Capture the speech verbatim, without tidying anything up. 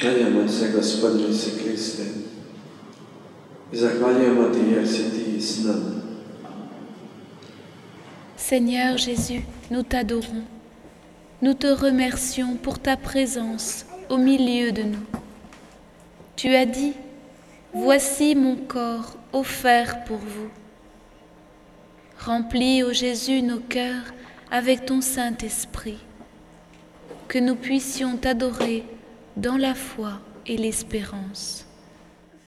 Klanjamo se Gospodinu Isu Kriste i zahvaljujemo Ti jer si Ti s nama. Seigneur Jésus, nous t'adorons. Nous te remercions pour ta présence au milieu de nous. Tu as dit, « Voici mon corps offert pour vous ». Remplis, ô Jésus, nos cœurs avec ton Saint-Esprit, que nous puissions t'adorer dans la foi et l'espérance.